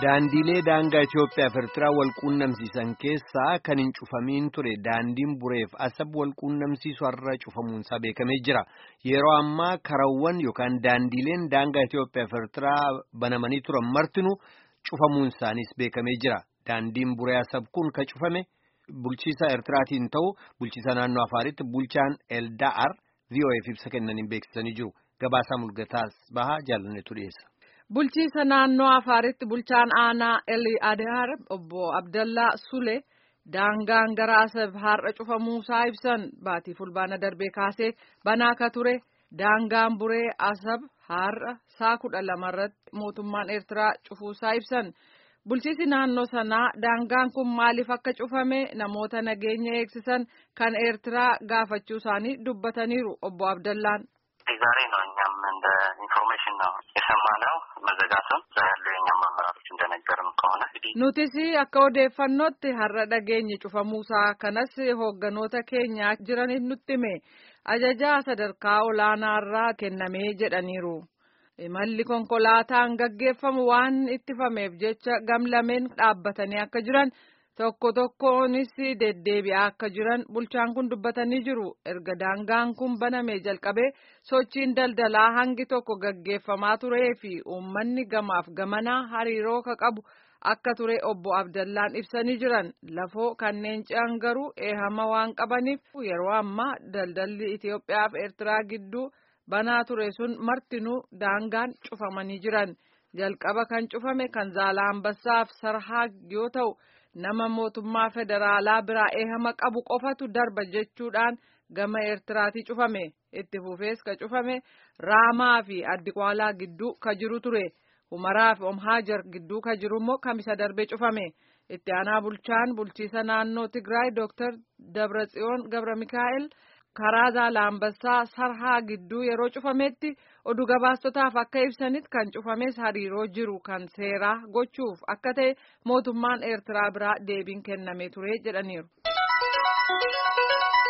Daandiilee daangaa Itoophiyaa fi Eertiraa walquunnamsiisan keessaa kan hin cufamiin ture daandiin bureef asab walquunnamsiisu har'a cufamuunsaa beekamee jira. Yeroo ammaa karawwan yookaan daandiileen daangaa Itoophiyaa fi Eertiraa banamanii turan martinuu cufamuunsaanis beekamee jira. Daandiin buree asab kun kan cufame bulchiisa Eertiraatiin ta'u bulchiisa naannoo Afaaritti bulchaan Elda'ar VOA'f ibsa kennaniin beeksisanii jiru. Gabaasaa mul'ataas bahaa jaalannetu dhiyeessa. Bulchiisa naannoo Afaaritti bulchaan aanaa Elda'ar obbo Abdallaa Sule daangaan gara Asab har'a cufamuusaa ibsan baatii fulbaana darbee kaasee banaa akka ture daangaan buree Asab har'a saa 12 irratti mootummaan Eertiraa cufuusaa ibsan. Bulchiisi naannoo sanaa daangaan kun maaliif akka cufame namoota nageenya eegsisan kan Eertiraa gaafachuu isaanii dubbataniiru obbo Abdallaan. ዛሬ ነው እኛም እንደ ኢንፎርሜሽን ነው የሰማነው መዘጋቱን ያለው የኛም አመራሮች እንደነገሩን ከሆነ nutis akka odeeffannootti har'a dhageenye cufamuusaa kanas hoogganoota keenya jiraniif nutti hime ajajaa sadarkaa olaanaarraa kennamee jedhaniiru. Imalli konkolaataan gaggeeffamu waan ittifameef jecha gamlameen dhaabbatanii akka jiran tokko tokkoonis deddeebi'aa akka jiran bulchaan kun dubbatanii jiru. Erga daangaan kun banamee jalqabee sochiin daldalaa hangi tokko gaggeeffamaa turee fi uummanni gamaaf gamanaa hariiroo ka qabu akka ture obbo Abdallaan ibsanii jiran. Lafoo kanneen ce'an garuu eehama waan qabaniif yeroo ammaa daldalli Itoophiyaa fi Eertiraa gidduu banaa ture sun martinuu daangaan cufamanii jiran. Jalqaba kan cufame kan Zaalambassaaf Sarhaa yoo ta'u nama mootummaa federaalaa biraa eehama qabu qofatu darba jechuudhaan gama Eertiraatii cufame. Itti fufees ka cufame Raamaa fi Addiqwaalaa gidduu ka jiru ture. Humaraa fi Omhaajar gidduu ka jiru immoo kamisa darbee cufame. Itti aanaa bulchaan bulchiisa naannoo Tigraay Dr. Dabratsiyoon Gabra Mikaa'el karaa Zaalambassaa Sarhaa gidduu yeroo cufametti oduu gabaastotaaf akka ibsanitti kan cufames hariiroo jiru kan seeraa gochuuf akka ta'e mootummaan Eertiraa biraa deebiin kennamee ture jedhaniiru.